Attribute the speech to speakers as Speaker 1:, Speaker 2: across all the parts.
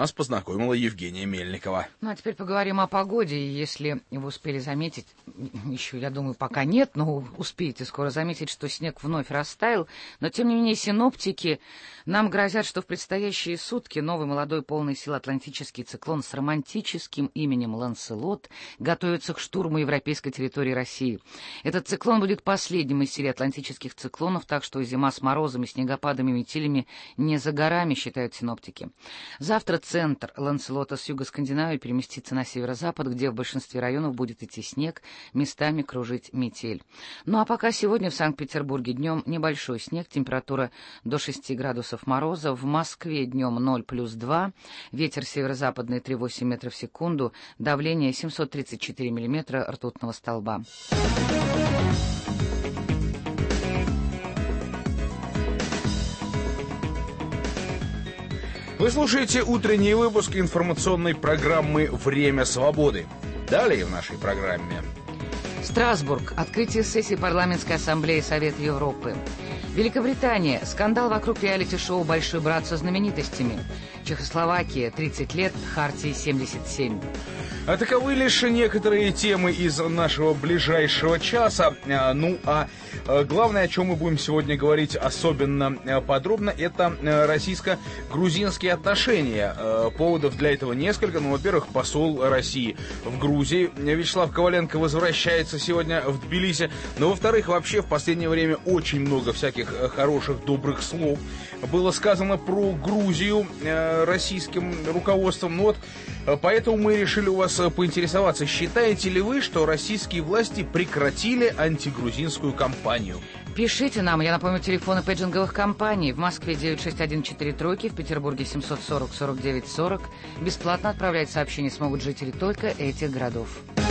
Speaker 1: нас познакомила Евгения Мельникова.
Speaker 2: Ну, а теперь поговорим о погоде. Если вы успели заметить, еще, я думаю, пока нет, но успеете скоро заметить, что снег вновь растаял. Но, тем не менее, синоптики нам грозят, что в предстоящие сутки новый молодой полный сил атлантический циклон с романтическим именем Ланселот готовится к штурму европейской территории России. Этот циклон будет последним из серии атлантических циклонов, так что зима с морозами, снегопадами, метелями не за горами, считают синоптики. Завтра центр Ланселота с юга Скандинавии переместится на северо-запад, где в большинстве районов будет идти снег, местами кружить метель. Ну а пока сегодня в Санкт-Петербурге днем небольшой снег, температура до 6 градусов мороза, в Москве днем 0 плюс 2, ветер северо-западный 3,8 метров в секунду, давление 734 миллиметра ртутного столба.
Speaker 1: Вы слушаете утренний выпуск информационной программы «Время свободы». Далее в нашей программе.
Speaker 2: Страсбург. Открытие сессии Парламентской ассамблеи Совета Европы. Великобритания. Скандал вокруг реалити-шоу «Большой брат» со знаменитостями. Чехословакия. 30 лет. Хартии 77.
Speaker 1: А таковы лишь некоторые темы из нашего ближайшего часа. Главное, о чем мы будем сегодня говорить особенно подробно, это российско-грузинские отношения. Поводов для этого несколько. Во-первых, посол России в Грузии Вячеслав Коваленко возвращается сегодня в Тбилиси. Но, во-вторых, вообще в последнее время очень много всяких хороших, добрых слов было сказано про Грузию российским руководством. Поэтому мы решили у вас поинтересоваться, считаете ли вы, что российские власти прекратили антигрузинскую кампанию?
Speaker 2: Пишите нам, я напомню, телефоны пейджинговых компаний. В Москве 96143, в Петербурге 740-49-40. Бесплатно отправлять сообщения смогут жители только этих городов.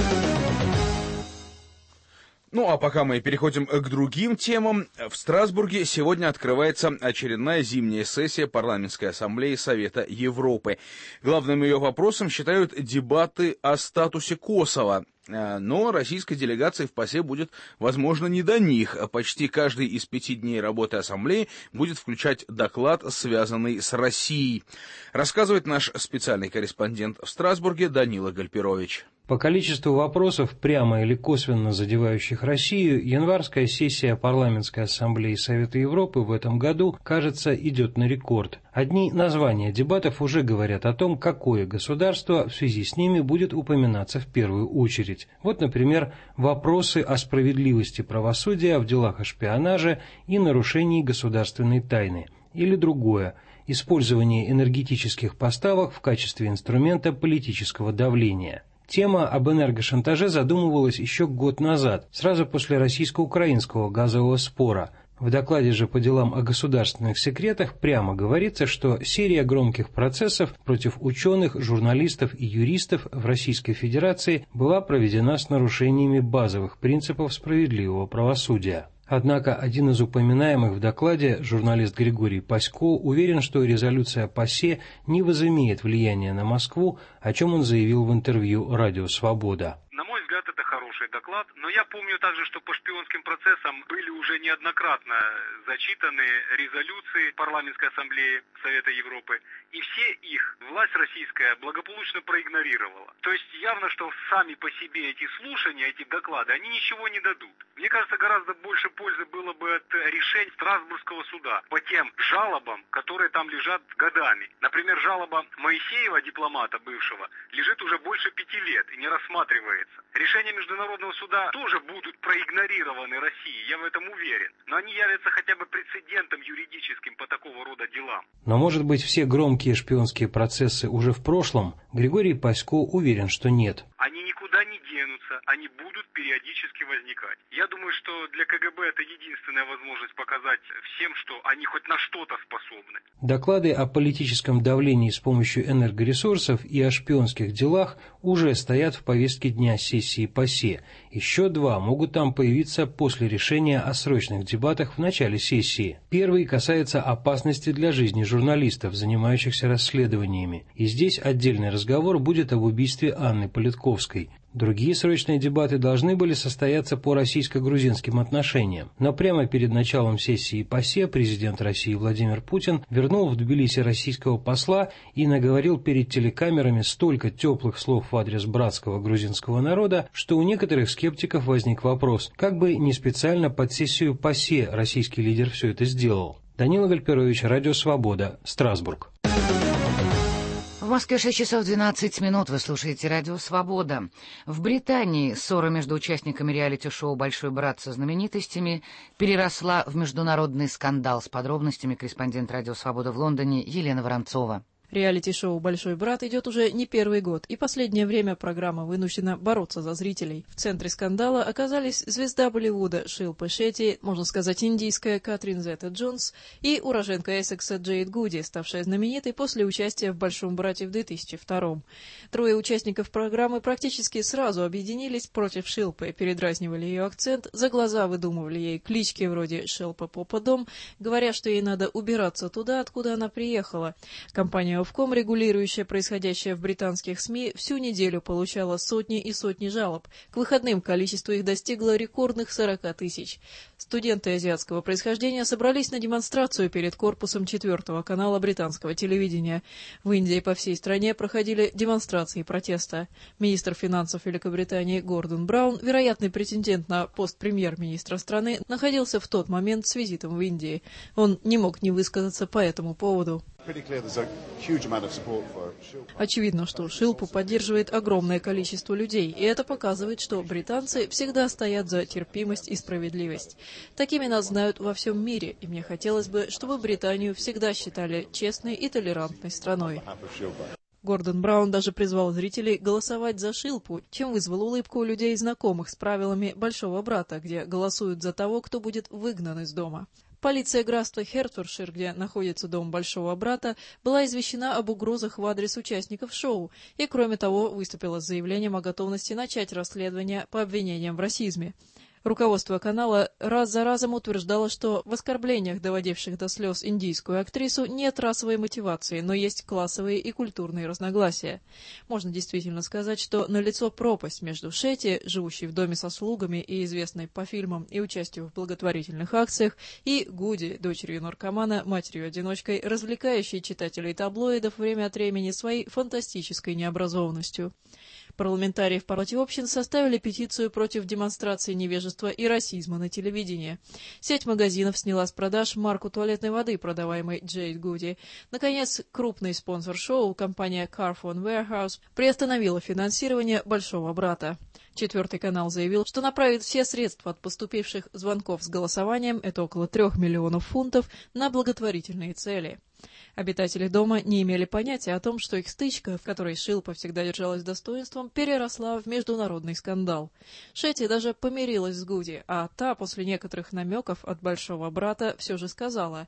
Speaker 1: А пока мы переходим к другим темам, в Страсбурге сегодня открывается очередная зимняя сессия Парламентской ассамблеи Совета Европы. Главным ее вопросом считают дебаты о статусе Косово. Но российской делегации в ПАСЕ будет, возможно, не до них. Почти каждый из 5 дней работы ассамблеи будет включать доклад, связанный с Россией. Рассказывает наш специальный корреспондент в Страсбурге Данила Гальперович.
Speaker 3: По количеству вопросов, прямо или косвенно задевающих Россию, январская сессия Парламентской ассамблеи Совета Европы в этом году, кажется, идет на рекорд. Одни названия дебатов уже говорят о том, какое государство в связи с ними будет упоминаться в первую очередь. Вот, например, вопросы о справедливости правосудия в делах о шпионаже и нарушении государственной тайны. Или другое – использование энергетических поставок в качестве инструмента политического давления. Тема об энергошантаже задумывалась еще год назад, сразу после российско-украинского газового спора. В докладе же по делам о государственных секретах прямо говорится, что серия громких процессов против ученых, журналистов и юристов в Российской Федерации была проведена с нарушениями базовых принципов справедливого правосудия. Однако один из упоминаемых в докладе, журналист Григорий Пасько, уверен, что резолюция ПАСЕ не возымеет влияния на Москву, о чем он заявил в интервью «Радио Свобода».
Speaker 4: На мой взгляд, это хороший доклад, но я помню также, что по шпионским процессам были уже неоднократно зачитаны резолюции Парламентской ассамблеи Совета Европы, и все их власть российская благополучно проигнорировала. То есть явно, что сами по себе эти слушания, эти доклады, они ничего не дадут. Мне кажется, гораздо больше пользы было бы от решений Страсбургского суда по тем жалобам, которые там лежат годами. Например, жалоба Моисеева, дипломата бывшего, лежит уже больше 5 лет и не рассматривается. Решения Международного суда тоже будут проигнорированы Россией, я в этом уверен. Но они явятся хотя бы прецедентом юридическим по такого рода делам.
Speaker 3: Но, может быть, все громкие шпионские процессы уже в прошлом? Григорий Пасько уверен, что нет.
Speaker 4: Они никуда не денутся, они будут периодически возникать. Я думаю, что для КГБ это единственная возможность показать всем, что они хоть на что-то способны.
Speaker 3: Доклады о политическом давлении с помощью энергоресурсов и о шпионских делах уже стоят в повестке дня сессии ПАСЕ. Еще 2 могут там появиться после решения о срочных дебатах в начале сессии. Первый касается опасности для жизни журналистов, занимающихся расследованиями. И здесь отдельный разговор будет об убийстве Анны Политковской. Другие срочные дебаты должны были состояться по российско-грузинским отношениям, но прямо перед началом сессии ПАСЕ президент России Владимир Путин вернул в Тбилиси российского посла и наговорил перед телекамерами столько теплых слов в адрес братского грузинского народа, что у некоторых скептиков возник вопрос, как бы не специально под сессию ПАСЕ российский лидер все это сделал. Данила Гальперович, Радио Свобода, Страсбург.
Speaker 2: В Москве 6 часов 12 минут. Вы слушаете Радио Свобода. В Британии ссора между участниками реалити-шоу «Большой брат» со знаменитостями переросла в международный скандал. С подробностями корреспондент Радио Свобода в Лондоне Елена Воронцова.
Speaker 5: Реалити-шоу «Большой брат» идет уже не первый год, и последнее время программа вынуждена бороться за зрителей. В центре скандала оказались звезда Болливуда Шилпа Шетти, можно сказать, индийская Катрин Зета-Джонс и уроженка Эссекса Джейд Гуди, ставшая знаменитой после участия в «Большом брате» в 2002-м. Трое участников программы практически сразу объединились против Шилпы, передразнивали ее акцент, за глаза выдумывали ей клички вроде «Шилпа Попа Дом», говоря, что ей надо убираться туда, откуда она приехала. Компания Ofcom, регулирующая происходящее в британских СМИ, всю неделю получала сотни и сотни жалоб. К выходным количество их достигло рекордных 40 тысяч. Студенты азиатского происхождения собрались на демонстрацию перед корпусом 4-го канала британского телевидения. В Индии по всей стране проходили демонстрации протеста. Министр финансов Великобритании Гордон Браун, вероятный претендент на пост премьер-министра страны, находился в тот момент с визитом в Индии. Он не мог не высказаться по этому поводу. Очевидно, что Шилпу поддерживает огромное количество людей, и это показывает, что британцы всегда стоят за терпимость и справедливость. Такими нас знают во всем мире, и мне хотелось бы, чтобы Британию всегда считали честной и толерантной страной. Гордон Браун даже призвал зрителей голосовать за Шилпу, чем вызвал улыбку у людей, знакомых с правилами «Большого брата», где голосуют за того, кто будет выгнан из дома. Полиция графства Хертфордшир, где находится дом Большого брата, была извещена об угрозах в адрес участников шоу и, кроме того, выступила с заявлением о готовности начать расследование по обвинениям в расизме. Руководство канала раз за разом утверждало, что в оскорблениях, доводивших до слез индийскую актрису, нет расовой мотивации, но есть классовые и культурные разногласия. Можно действительно сказать, что налицо пропасть между Шетти, живущей в доме со слугами и известной по фильмам и участию в благотворительных акциях, и Гуди, дочерью наркомана, матерью-одиночкой, развлекающей читателей таблоидов время от времени своей фантастической необразованностью. Парламентарии в Палате общин составили петицию против демонстрации невежества и расизма на телевидении. Сеть магазинов сняла с продаж марку туалетной воды, продаваемой Джейд Гуди. Наконец, крупный спонсор шоу, компания Carphone Warehouse, приостановила финансирование «Большого брата». 4-й канал заявил, что направит все средства от поступивших звонков с голосованием, это около 3 миллионов фунтов, на благотворительные цели. Обитатели дома не имели понятия о том, что их стычка, в которой Шилпа всегда держалась достоинством, переросла в международный скандал. Шетти даже помирилась с Гуди, а та, после некоторых намеков от Большого брата, все же сказала: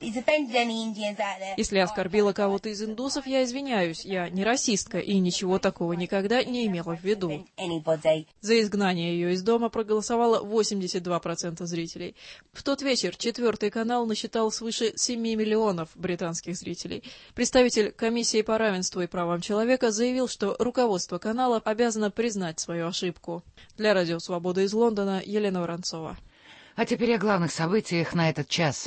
Speaker 5: «Если я оскорбила кого-то из индусов, я извиняюсь, я не расистка и ничего такого никогда не имела в виду». За изгнание ее из дома проголосовало 82% зрителей. В тот вечер 4-й канал насчитал свыше 7 миллионов британских зрителей. Представитель комиссии по равенству и правам человека заявил, что руководство канала обязано признать свою ошибку. Для Радио Свобода из Лондона Елена Воронцова.
Speaker 2: А теперь о главных событиях на этот час.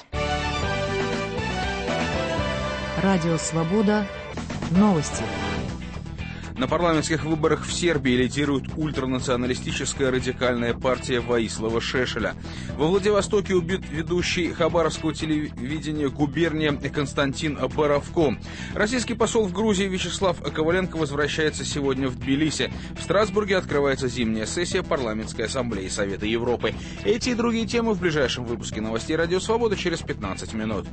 Speaker 6: Радио Свобода. Новости.
Speaker 1: На парламентских выборах в Сербии лидирует ультранационалистическая радикальная партия Воислава Шешеля. Во Владивостоке убит ведущий хабаровского телевидения губерния Константин Боровко. Российский посол в Грузии Вячеслав Коваленко возвращается сегодня в Тбилиси. В Страсбурге открывается зимняя сессия Парламентской ассамблеи Совета Европы. Эти и другие темы в ближайшем выпуске новостей Радио Свобода через 15 минут.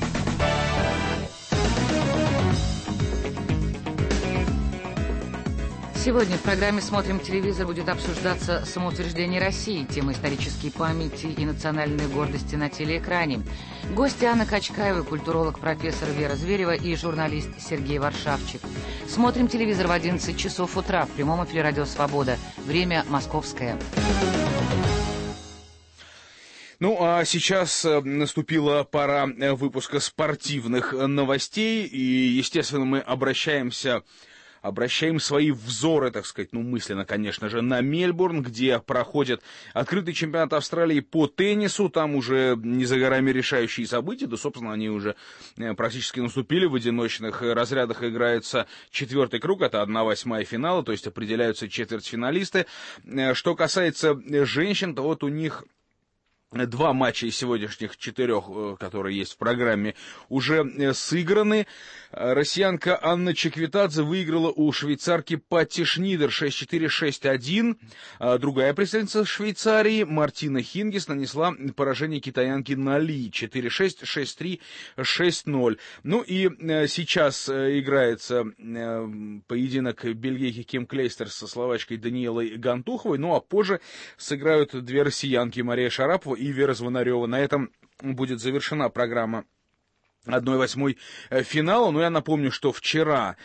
Speaker 2: Сегодня в программе «Смотрим телевизор» будет обсуждаться самоутверждение России, тема исторической памяти и национальной гордости на телеэкране. Гости Анна Качкаева, культуролог профессор Вера Зверева и журналист Сергей Варшавчик. Смотрим телевизор в 11 часов утра в прямом эфире «Радио Свобода». Время московское.
Speaker 1: Ну, а сейчас наступила пора выпуска спортивных новостей, и, естественно, мы обращаемся обращаем свои взоры, так сказать, мысленно, конечно же, на Мельбурн, где проходит открытый чемпионат Австралии по теннису. Там уже не за горами решающие события, да, собственно, они уже практически наступили. В одиночных разрядах играется 4-й круг, это 1/8 финала, то есть определяются четвертьфиналисты. Что касается женщин, то вот у них 2 матча из сегодняшних 4, которые есть в программе, уже сыграны. Россиянка Анна Чеквитадзе выиграла у швейцарки Патти Шнидер 6-4, 6-1. Другая представительница Швейцарии, Мартина Хингис, нанесла поражение китаянке Нали 4-6, 6-3, 6-0. Ну и сейчас играется поединок бельгийки Ким Клейстер со словачкой Даниэлой Гантуховой. Ну а позже сыграют 2 россиянки, Мария Шарапова и Вера Звонарева. На этом будет завершена программа 1/8 финала. Но я напомню, что вчера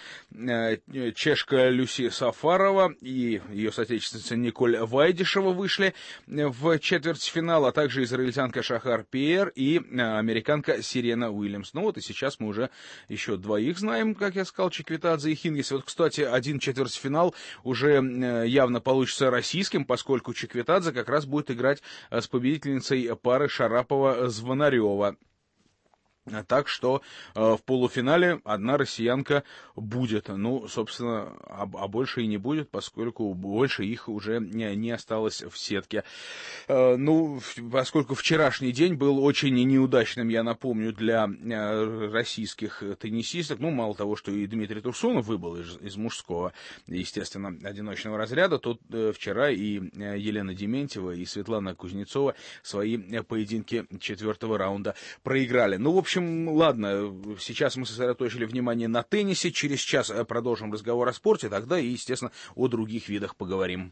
Speaker 1: чешка Люси Сафарова и ее соотечественница Николь Вайдишева вышли в четвертьфинал, а также израильтянка Шахар Пиер и американка Сирена Уильямс. Ну вот и сейчас мы уже еще 2 знаем, как я сказал, Чеквитадзе и Хингис. Вот, кстати, один четвертьфинал уже явно получится российским, поскольку Чеквитадзе как раз будет играть с победительницей пары Шарапова-Звонарева. Так что в полуфинале 1 россиянка будет. Ну, собственно, а больше и не будет, поскольку больше их уже не осталось в сетке. Ну, поскольку вчерашний день был очень неудачным, я напомню, для российских теннисисток. Ну, мало того, что и Дмитрий Турсунов выбыл из мужского, естественно, одиночного разряда, то вчера и Елена Дементьева, и Светлана Кузнецова свои поединки 4-го раунда проиграли. Ну, в общем, ладно, сейчас мы сосредоточили внимание на теннисе, через час продолжим разговор о спорте, тогда и, естественно, о других видах поговорим.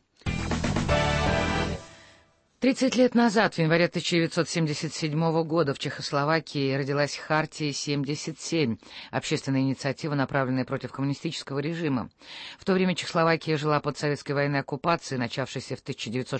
Speaker 2: 30 лет назад, в январе 1977 года, в Чехословакии родилась Хартия-77, общественная инициатива, направленная против коммунистического режима. В то время Чехословакия жила под советской военной оккупацией, начавшейся в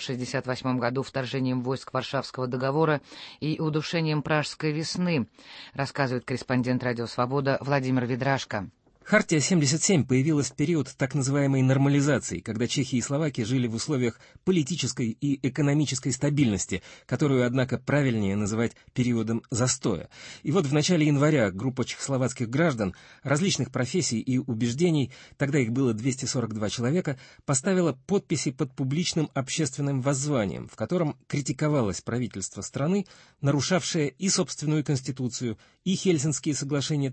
Speaker 2: 1968 году вторжением войск Варшавского договора и удушением Пражской весны, рассказывает корреспондент «Радио Свобода» Владимир Ведрашко.
Speaker 7: Хартия-77 появилась в период так называемой нормализации, когда Чехия и Словакия жили в условиях политической и экономической стабильности, которую, однако, правильнее называть периодом застоя. И вот в начале января группа чехословацких граждан различных профессий и убеждений, тогда их было 242 человека, поставила подписи под публичным общественным воззванием, в котором критиковалось правительство страны, нарушавшее и собственную конституцию, и Хельсинские соглашения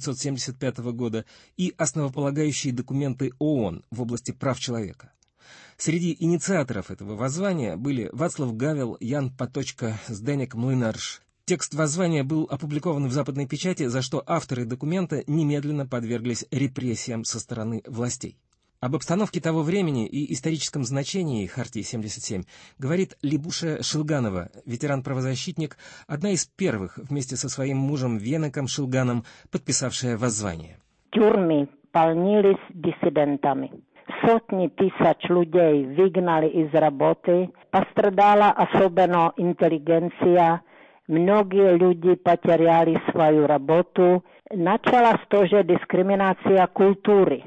Speaker 7: 1975 года, и основополагающие документы ООН в области прав человека. Среди инициаторов этого воззвания были Вацлав Гавел, Ян Паточка, Зденек Млынарш. Текст воззвания был опубликован в западной печати, за что авторы документа немедленно подверглись репрессиям со стороны властей. Об обстановке того времени и историческом значении Хартии-77 говорит Либуша Шилганова, ветеран-правозащитник, одна из первых вместе со своим мужем Венеком Шилганом, подписавшая воззвание.
Speaker 8: Тюрьмы полнились диссидентами. Сотни тысяч людей выгнали из работы, пострадала особенно интеллигенция, многие люди потеряли свою работу, началась тоже дискриминация культуры.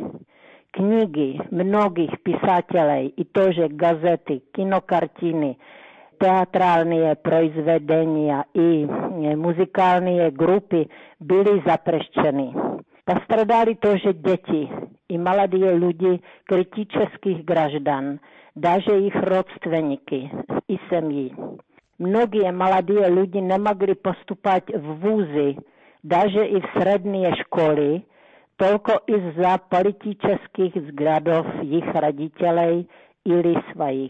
Speaker 8: Книги многих писателей и тоже газеты, кинокартины, театральные произведения и музыкальные группы были запрещены. Пострадали тоже дети и молодые люди критических граждан, даже их родственники и семьи. Многие молодые люди не могли поступать в вузы, даже и в средние школы, только из-за политических взглядов их родителей или своих.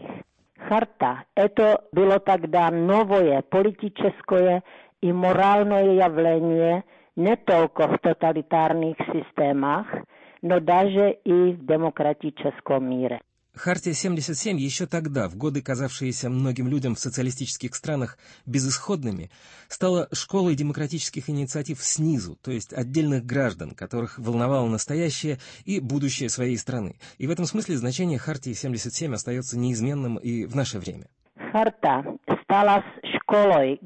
Speaker 8: Харта – это было тогда новое политическое и моральное явление не только в тоталитарных системах, но даже и в демократическом мире.
Speaker 7: Хартия-77 еще тогда, в годы казавшиеся многим людям в социалистических странах безысходными, стала школой демократических инициатив снизу, то есть отдельных граждан, которых волновало настоящее и будущее своей страны. И в этом смысле значение Хартии-77 остается неизменным и в наше время.
Speaker 8: Харта стала школой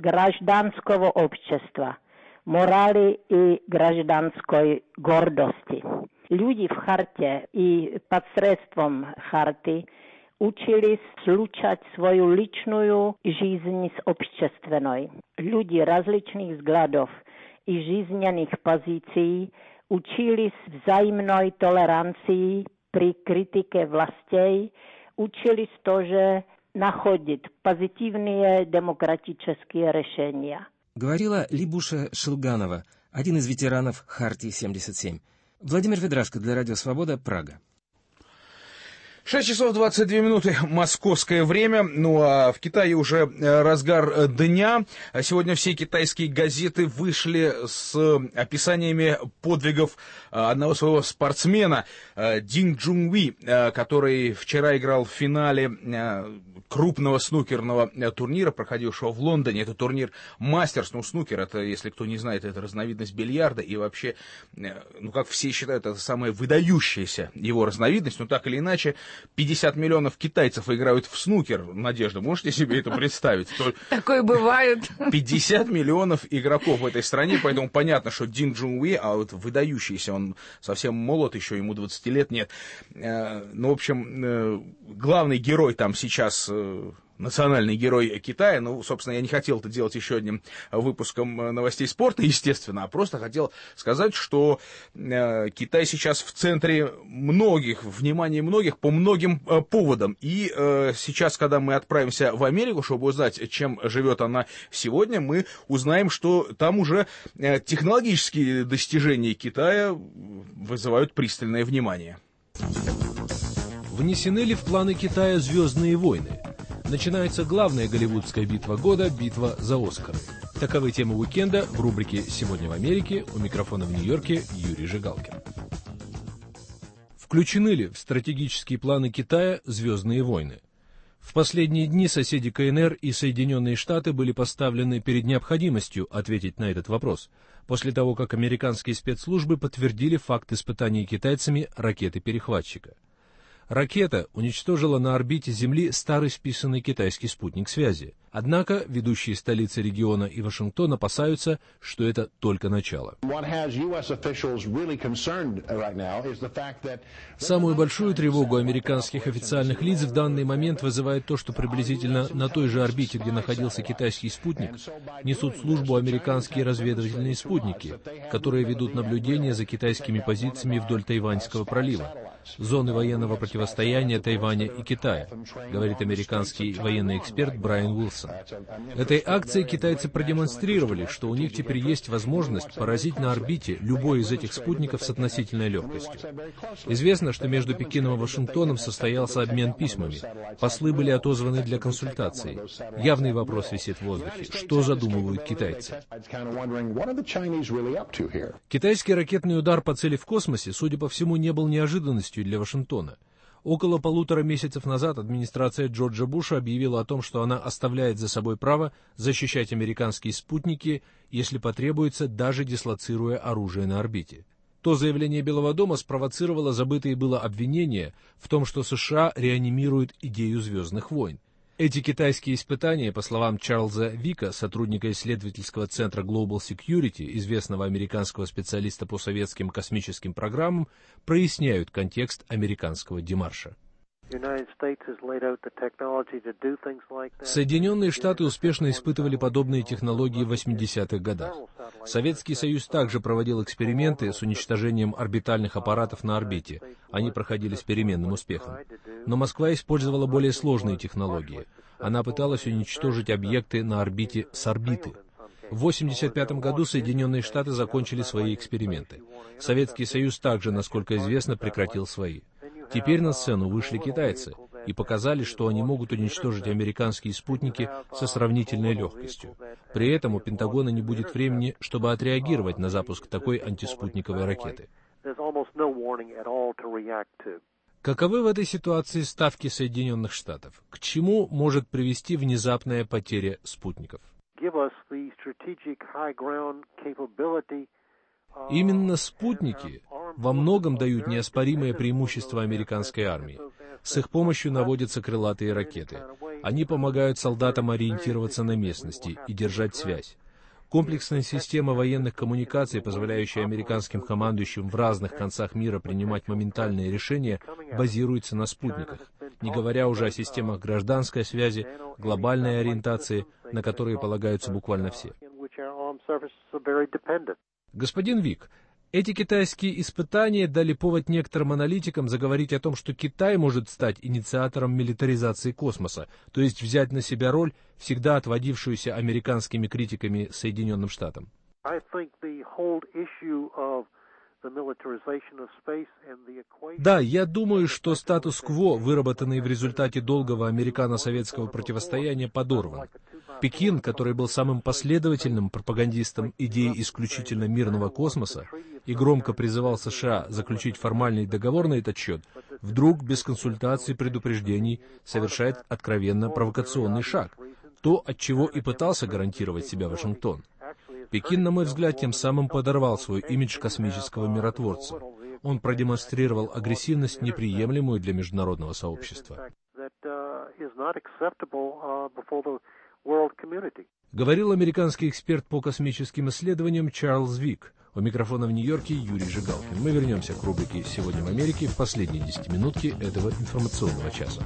Speaker 8: гражданского общества, морали и гражданской гордости. Люди в Харте и посредством Харты учились слушать свою личную жизнь с общественной. Люди различных взглядов и жизненных позиций учились взаимной толеранции при критике властей, учились тоже находить позитивные демократические решения.
Speaker 7: Говорила Либуша Шилганова, один из ветеранов Хартии-77. Владимир Ведрашко для Радио Свобода, Прага.
Speaker 1: 6 часов 22 минуты московское время, ну а в Китае уже разгар дня. Сегодня все китайские газеты вышли с описаниями подвигов одного своего спортсмена, Дин Джуньуи, который вчера играл в финале крупного снукерного турнира, проходившего в Лондоне. Это турнир Мастерс, ну снукер, это, если кто не знает, это разновидность бильярда, и вообще, ну как все считают, это самая выдающаяся его разновидность, но так или иначе, 50 миллионов китайцев играют в снукер. Надежда, можете себе это представить?
Speaker 2: Такое бывает.
Speaker 1: 50 миллионов игроков в этой стране, поэтому понятно, что Дин Джуньуи, а вот выдающийся, он совсем молод, еще ему 20 лет нет. Ну, в общем, главный герой там сейчас... национальный герой Китая. Ну, собственно, я не хотел это делать еще одним выпуском новостей спорта, естественно, а просто хотел сказать, что Китай сейчас в центре внимания многих по многим поводам. И сейчас, когда мы отправимся в Америку, чтобы узнать, чем живет она сегодня, мы узнаем, что там уже технологические достижения Китая вызывают пристальное внимание.
Speaker 9: Внесены ли в планы Китая «Звездные войны»? Начинается главная голливудская битва года – битва за Оскары. Таковы темы уикенда в рубрике «Сегодня в Америке». У микрофона в Нью-Йорке Юрий Жигалкин. Включены ли в стратегические планы Китая «Звездные войны»? В последние дни соседи КНР и Соединенные Штаты были поставлены перед необходимостью ответить на этот вопрос, после того, как американские спецслужбы подтвердили факт испытаний китайцами ракеты-перехватчика. Ракета уничтожила на орбите Земли старый списанный китайский спутник связи. Однако ведущие столицы региона и Вашингтон опасаются, что это только начало. Самую большую тревогу американских официальных лиц в данный момент вызывает то, что приблизительно на той же орбите, где находился китайский спутник, несут службу американские разведывательные спутники, которые ведут наблюдение за китайскими позициями вдоль Тайваньского пролива, зоны военного противостояния Тайваня и Китая, говорит американский военный эксперт Брайан Уилсон. Этой акцией китайцы продемонстрировали, что у них теперь есть возможность поразить на орбите любой из этих спутников с относительной легкостью. Известно, что между Пекином и Вашингтоном состоялся обмен письмами. Послы были отозваны для консультаций. Явный вопрос висит в воздухе. Что задумывают китайцы? Китайский ракетный удар по цели в космосе, судя по всему, не был неожиданностью для Вашингтона. Около 1,5 месяцев назад администрация Джорджа Буша объявила о том, что она оставляет за собой право защищать американские спутники, если потребуется, даже дислоцируя оружие на орбите. То заявление Белого дома спровоцировало забытые было обвинения в том, что США реанимируют идею «Звездных войн». Эти китайские испытания, по словам Чарльза Вика, сотрудника исследовательского центра Global Security, известного американского специалиста по советским космическим программам, проясняют контекст американского демарша. Соединенные Штаты успешно испытывали подобные технологии в 80-х годах. Советский Союз также проводил эксперименты с уничтожением орбитальных аппаратов на орбите. Они проходили с переменным успехом. Но Москва использовала более сложные технологии. Она пыталась уничтожить объекты на орбите с орбиты. В 1985 году Соединенные Штаты закончили свои эксперименты. Советский Союз также, насколько известно, прекратил свои. Теперь на сцену вышли китайцы и показали, что они могут уничтожить американские спутники со сравнительной легкостью. При этом у Пентагона не будет времени, чтобы отреагировать на запуск такой антиспутниковой ракеты. Каковы в этой ситуации ставки Соединенных Штатов? К чему может привести внезапная потеря спутников? Именно спутники во многом дают неоспоримое преимущество американской армии. С их помощью наводятся крылатые ракеты. Они помогают солдатам ориентироваться на местности и держать связь. Комплексная система военных коммуникаций, позволяющая американским командующим в разных концах мира принимать моментальные решения, базируется на спутниках, не говоря уже о системах гражданской связи, глобальной ориентации, на которые полагаются буквально все. Господин Вик, эти китайские испытания дали повод некоторым аналитикам заговорить о том, что Китай может стать инициатором милитаризации космоса, то есть взять на себя роль, всегда отводившуюся американскими критиками Соединенным Штатам. Да, я думаю, что статус-кво, выработанный в результате долгого американо-советского противостояния, подорван. Пекин, который был самым последовательным пропагандистом идеи исключительно мирного космоса и громко призывал США заключить формальный договор на этот счет, вдруг без консультаций и предупреждений совершает откровенно провокационный шаг, то, от чего и пытался гарантировать себя Вашингтон. Пекин, на мой взгляд, тем самым подорвал свой имидж космического миротворца. Он продемонстрировал агрессивность, неприемлемую для международного сообщества. Говорил американский эксперт по космическим исследованиям Чарльз Вик. У микрофона в Нью-Йорке Юрий Жигалкин. Мы вернемся к рубрике «Сегодня в Америке» в последние 10 минутки этого информационного часа.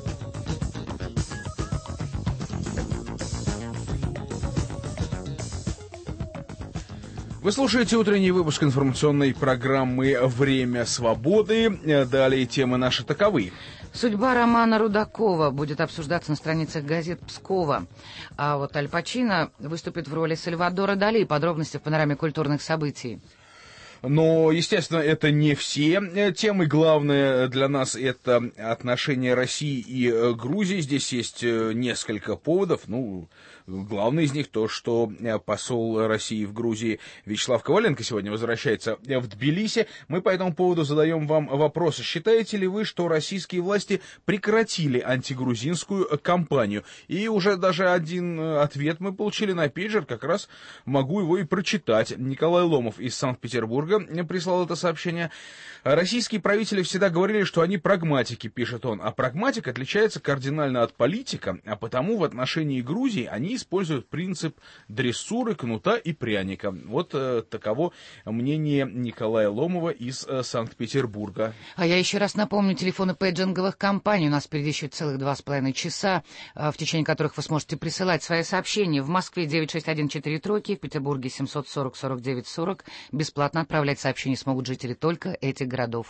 Speaker 1: Вы слушаете утренний выпуск информационной программы «Время свободы». Далее темы наши таковы.
Speaker 2: Судьба Романа Рудакова будет обсуждаться на страницах газет Пскова. А вот Аль Пачино выступит в роли Сальвадора Дали. Подробности в панораме культурных событий.
Speaker 1: Но, естественно, это не все темы. Главное для нас это отношения России и Грузии. Здесь есть несколько поводов. Главный из них то, что посол России в Грузии Вячеслав Коваленко сегодня возвращается в Тбилиси. Мы по этому поводу задаем вам вопросы. Считаете ли вы, что российские власти прекратили антигрузинскую кампанию? И уже даже один ответ мы получили на пейджер, как раз могу его и прочитать. Николай Ломов из Санкт-Петербурга прислал это сообщение. Российские правители всегда говорили, что они прагматики, пишет он. А прагматик отличается кардинально от политика, а потому в отношении Грузии они используют принцип дрессуры, кнута и пряника. Вот таково мнение Николая Ломова из Санкт-Петербурга.
Speaker 2: А я еще раз напомню телефоны пейджинговых компаний. У нас впереди еще целых 2,5 часа, в течение которых вы сможете присылать свои сообщения. В Москве 96143, в Петербурге 740-49-40. Бесплатно отправлять сообщения смогут жители только этих городов.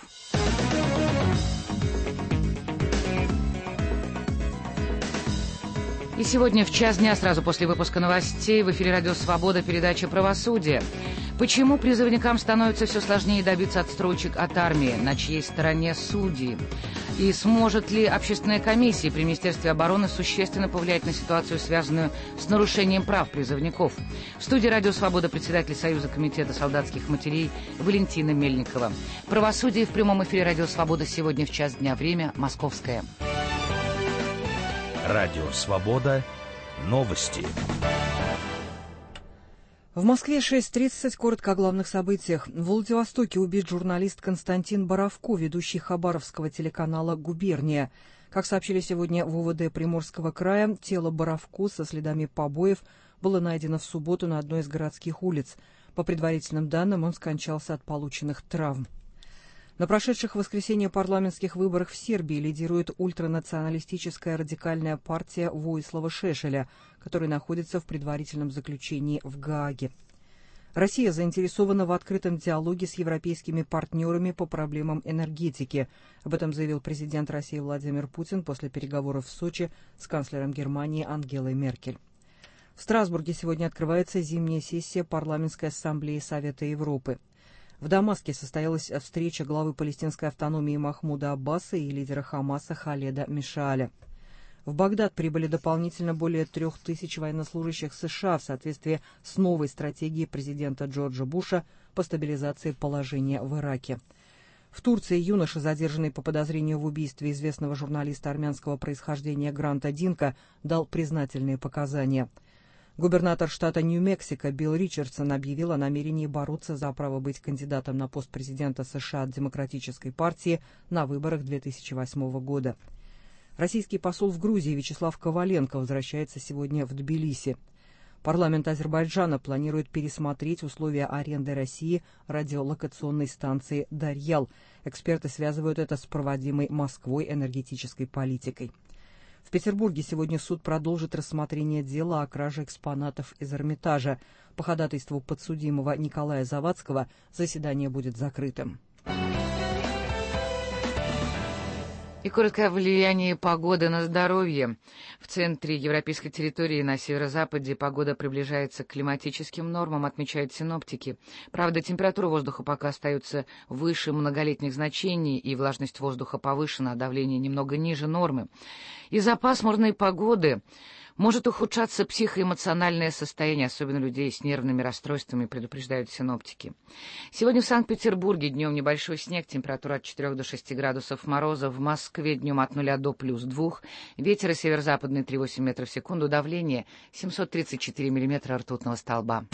Speaker 2: И сегодня в час дня, сразу после выпуска новостей, в эфире «Радио Свобода» передача «Правосудие». Почему призывникам становится все сложнее добиться отстрочек от армии? На чьей стороне судьи? И сможет ли общественная комиссия при Министерстве обороны существенно повлиять на ситуацию, связанную с нарушением прав призывников? В студии «Радио Свобода» председатель Союза комитета солдатских матерей Валентина Мельникова. «Правосудие» в прямом эфире «Радио Свобода» сегодня в час дня. Время московское.
Speaker 10: Радио Свобода. Новости.
Speaker 6: В Москве 6:30. Коротко о главных событиях. В Владивостоке убит журналист Константин Боровко, ведущий хабаровского телеканала «Губерния». Как сообщили сегодня в УВД Приморского края, тело Боровко со следами побоев было найдено в субботу на одной из городских улиц. По предварительным данным, он скончался от полученных травм. На прошедших в воскресенье парламентских выборах в Сербии лидирует ультранационалистическая радикальная партия Воислава Шешеля, который находится в предварительном заключении в Гааге. Россия заинтересована в открытом диалоге с европейскими партнерами по проблемам энергетики. Об этом заявил президент России Владимир Путин после переговоров в Сочи с канцлером Германии Ангелой Меркель. В Страсбурге сегодня открывается зимняя сессия Парламентской ассамблеи Совета Европы. В Дамаске состоялась встреча главы палестинской автономии Махмуда Аббаса и лидера Хамаса Халеда Мишааля. В Багдад прибыли дополнительно более 3000 военнослужащих США в соответствии с новой стратегией президента Джорджа Буша по стабилизации положения в Ираке. В Турции юноша, задержанный по подозрению в убийстве известного журналиста армянского происхождения Гранта Динка, дал признательные показания. Губернатор штата Нью-Мексико Билл Ричардсон объявил о намерении бороться за право быть кандидатом на пост президента США от Демократической партии на выборах 2008 года. Российский посол в Грузии Вячеслав Коваленко возвращается сегодня в Тбилиси. Парламент Азербайджана планирует пересмотреть условия аренды России радиолокационной станции «Дарьял». Эксперты связывают это с проводимой Москвой энергетической политикой. В Петербурге сегодня суд продолжит рассмотрение дела о краже экспонатов из Эрмитажа. По ходатайству подсудимого Николая Завадского заседание будет закрытым.
Speaker 2: И короткое влияние погоды на здоровье. В центре европейской территории на северо-западе погода приближается к климатическим нормам, отмечают синоптики. Правда, температура воздуха пока остается выше многолетних значений, и влажность воздуха повышена, а давление немного ниже нормы. Из-за пасмурной погоды может ухудшаться психоэмоциональное состояние, особенно людей с нервными расстройствами, предупреждают синоптики. Сегодня в Санкт-Петербурге днем небольшой снег, температура от 4 до 6 градусов мороза, в Москве днем от 0 до +2, ветер северо-западный 3,8 метров в секунду, давление 734 миллиметра ртутного столба.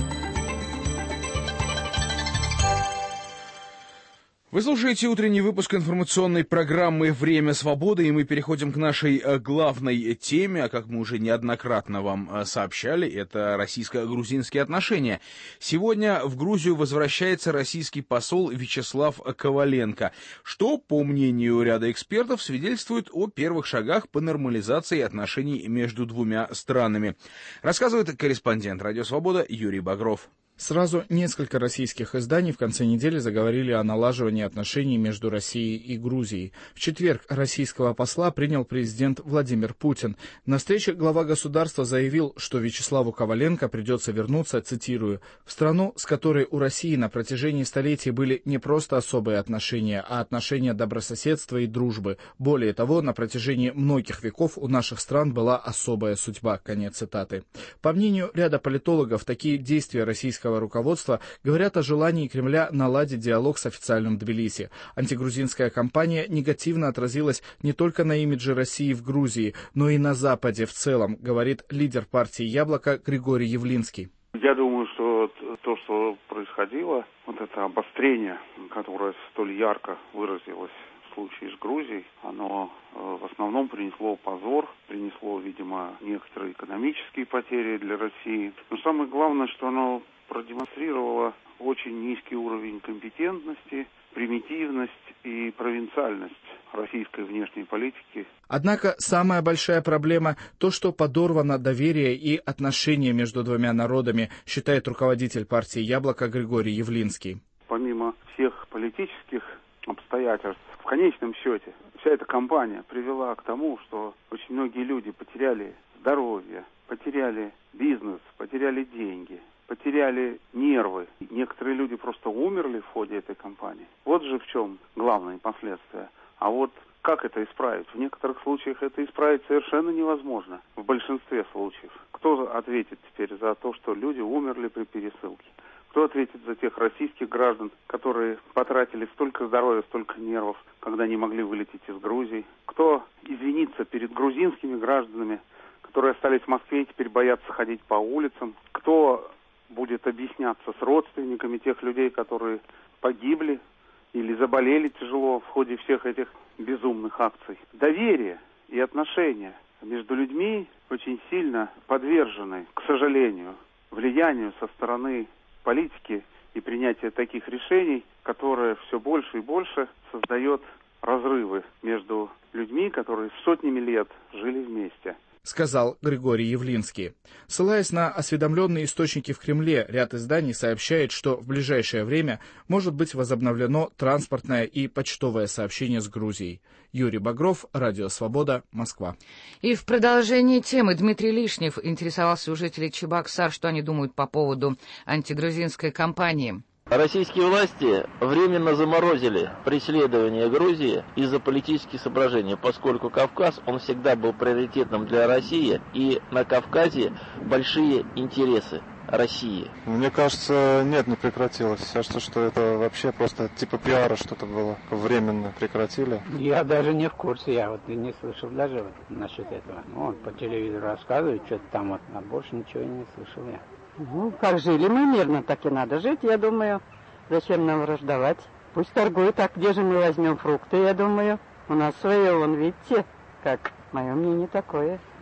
Speaker 1: Вы слушаете утренний выпуск информационной программы «Время свободы», и мы переходим к нашей главной теме, а как мы уже неоднократно вам сообщали, это российско-грузинские отношения. Сегодня в Грузию возвращается российский посол Вячеслав Коваленко, что, по мнению ряда экспертов, свидетельствует о первых шагах по нормализации отношений между двумя странами. Рассказывает корреспондент «Радио Свобода» Юрий Багров.
Speaker 11: Сразу несколько российских изданий в конце недели заговорили о налаживании отношений между Россией и Грузией. В четверг российского посла принял президент Владимир Путин. На встрече глава государства заявил, что Вячеславу Коваленко придется вернуться, цитирую, «в страну, с которой у России на протяжении столетий были не просто особые отношения, а отношения добрососедства и дружбы. Более того, на протяжении многих веков у наших стран была особая судьба». Конец цитаты. По мнению ряда политологов, такие действия российского руководства говорят о желании Кремля наладить диалог с официальным Тбилиси. Антигрузинская кампания негативно отразилась не только на имидже России в Грузии, но и на Западе в целом, говорит лидер партии «Яблоко» Григорий Явлинский.
Speaker 12: Я думаю, что то, что происходило, вот это обострение, которое столь ярко выразилось в случае с Грузией, оно в основном принесло позор, принесло, видимо, некоторые экономические потери для России. Но самое главное, что оно продемонстрировала очень низкий уровень компетентности, примитивность и провинциальность российской внешней политики.
Speaker 11: Однако самая большая проблема – то, что подорвано доверие и отношения между двумя народами, считает руководитель партии «Яблоко» Григорий Явлинский.
Speaker 12: Помимо всех политических обстоятельств, в конечном счете вся эта кампания привела к тому, что очень многие люди потеряли здоровье, потеряли бизнес, потеряли деньги, потеряли нервы. Некоторые люди просто умерли в ходе этой кампании. Вот же в чем главные последствия. А вот как это исправить? В некоторых случаях это исправить совершенно невозможно. В большинстве случаев. Кто ответит теперь за то, что люди умерли при пересылке? Кто ответит за тех российских граждан, которые потратили столько здоровья, столько нервов, когда не могли вылететь из Грузии? Кто извинится перед грузинскими гражданами, которые остались в Москве и теперь боятся ходить по улицам? Кто будет объясняться с родственниками тех людей, которые погибли или заболели тяжело в ходе всех этих безумных акций? Доверие и отношения между людьми очень сильно подвержены, к сожалению, влиянию со стороны политики и принятия таких решений, которое все больше и больше создает разрывы между людьми, которые сотнями лет жили вместе.
Speaker 11: Сказал Григорий Явлинский. Ссылаясь на осведомленные источники в Кремле, ряд изданий сообщает, что в ближайшее время может быть возобновлено транспортное и почтовое сообщение с Грузией. Юрий Багров, Радио Свобода, Москва.
Speaker 2: И в продолжении темы Дмитрий Лишнев интересовался у жителей Чебоксар, что они думают по поводу антигрузинской кампании.
Speaker 13: Российские власти временно заморозили преследование Грузии из-за политических соображений, поскольку Кавказ, он всегда был приоритетным для России, и на Кавказе большие интересы России.
Speaker 14: Мне кажется, нет, не прекратилось. Кажется, что это вообще просто типа пиара что-то было. Временно прекратили.
Speaker 15: Я даже не в курсе, я вот и не слышал даже насчет этого. Вот по телевизору рассказывают, что-то там вот, а больше ничего не слышал я.
Speaker 16: Ну, как жили мы мирно, так и надо жить, я думаю. Зачем нам враждовать? Пусть торгуют, а где же мы возьмем фрукты, я думаю. У нас свое, вон, видите, как. Мое мнение такое.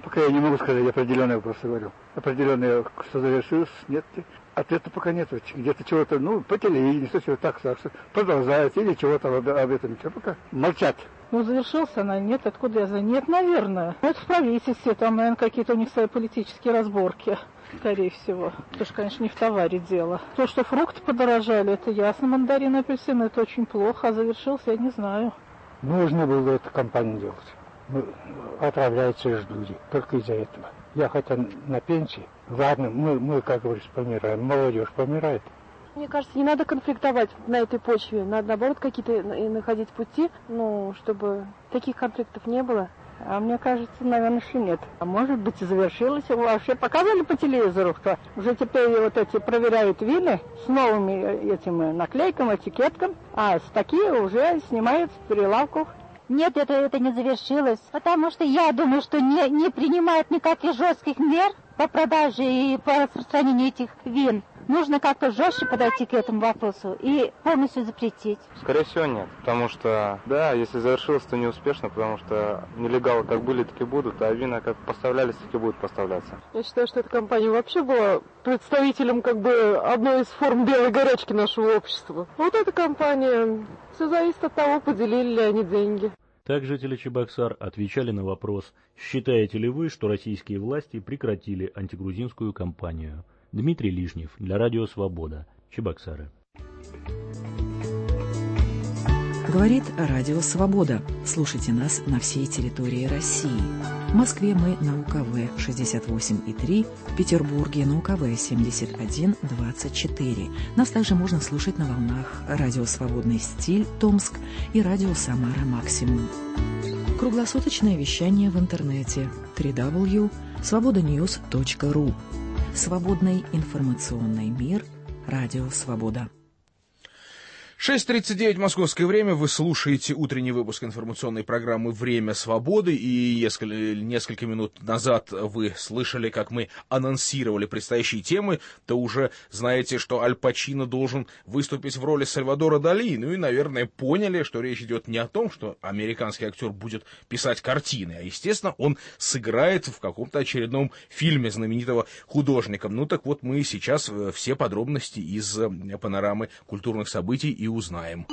Speaker 17: Пока я не могу сказать определенное, я просто говорю. Определенное, что завершилось, нет. Ответа пока нет. Где-то чего-то, по телевидению, что так, что продолжается, или чего-то об этом. Ничего пока. Молчат.
Speaker 18: Завершился она, нет, откуда я знаю? Нет, наверное. Это в правительстве, там, наверное, какие-то у них свои политические разборки, скорее всего. Потому что, конечно, не в товаре дело. То, что фрукты подорожали, это ясно, мандарины, апельсины, это очень плохо, а завершился, я не знаю.
Speaker 17: Нужно было эту кампанию делать. Отравляются люди, только из-за этого. Я хотя на пенсии, ладно, мы, как говорится, помираем, молодежь помирает.
Speaker 19: Мне кажется, не надо конфликтовать на этой почве. Надо, наоборот, какие-то находить пути, чтобы таких конфликтов не было.
Speaker 18: А мне кажется, наверное, что нет. А может быть, и завершилось. Вообще показывали по телевизору, что уже теперь вот эти проверяют вины с новыми этими наклейками, этикетками, а с такие уже снимают с прилавков.
Speaker 20: Нет, это не завершилось, потому что я думаю, что не принимают никаких жестких мер по продаже и по распространению этих вин. Нужно как-то жестче подойти к этому вопросу и полностью запретить.
Speaker 14: Скорее всего, нет. Потому что, да, если завершилось, то неуспешно, потому что нелегалы как были, так и будут, а вина как поставлялись, так и будут поставляться.
Speaker 21: Я считаю, что эта компания вообще была представителем одной из форм белой горячки нашего общества. Вот эта компания, все зависит от того, поделили ли они деньги.
Speaker 22: Так жители Чебоксар отвечали на вопрос, считаете ли вы, что российские власти прекратили антигрузинскую кампанию. Дмитрий Лишнев для Радио Свобода, Чебоксары.
Speaker 23: Говорит Радио Свобода. Слушайте нас на всей территории России. В Москве мы на УКВ 68,3, в Петербурге на УКВ 71,24. Нас также можно слушать на волнах Радио Свободный стиль Томск и Радио Самара Максимум. Круглосуточное вещание в интернете www.svobodanews.ru. Свободный информационный мир. Радио Свобода.
Speaker 1: 6:39 московское время. Вы слушаете утренний выпуск информационной программы «Время свободы». И несколько минут назад вы слышали, как мы анонсировали предстоящие темы. То уже знаете, что Аль Пачино должен выступить в роли Сальвадора Дали. Ну и, наверное, поняли, что речь идет не о том, что американский актер будет писать картины, а, естественно, он сыграет в каком-то очередном фильме знаменитого художника. Ну так вот, мы сейчас все подробности из панорамы культурных событий и узнаем.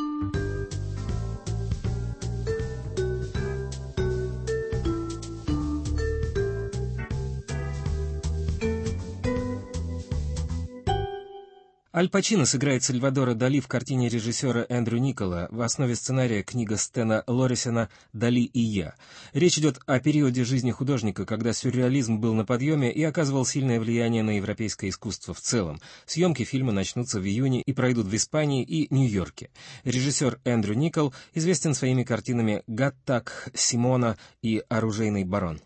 Speaker 7: Аль Пачино сыграет Сальвадора Дали в картине режиссера Эндрю Никола, в основе сценария книга Стэна Лорисона «Дали и я». Речь идет о периоде жизни художника, когда сюрреализм был на подъеме и оказывал сильное влияние на европейское искусство в целом. Съемки фильма начнутся в июне и пройдут в Испании и Нью-Йорке. Режиссер Эндрю Никол известен своими картинами «Гаттак», «Симона» и «Оружейный барон».